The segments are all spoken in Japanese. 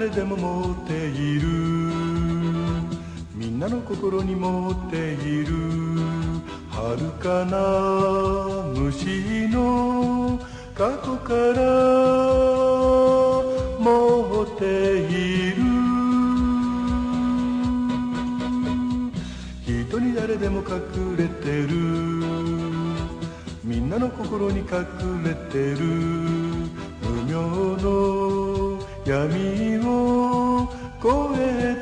誰でも持っている、みんなの心に持っている遥かな虫の過去から持っている。人に誰でも隠れてる、みんなの心に隠れてる無名の闇を越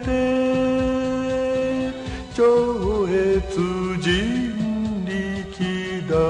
えて超越人力だ。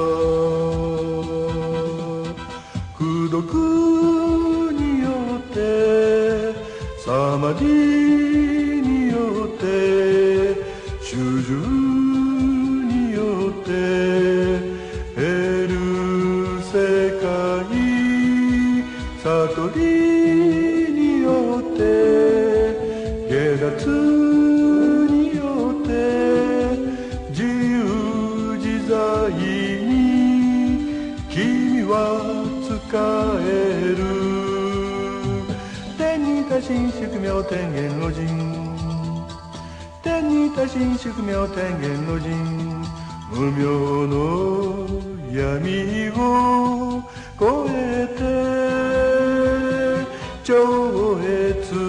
功徳によってサマディによって主従によって得る世界悟りによって下脱によって自由自在に君は使える。天に多神宿命天元老人、天に多神宿命天元老人、無明の闇を越えて超越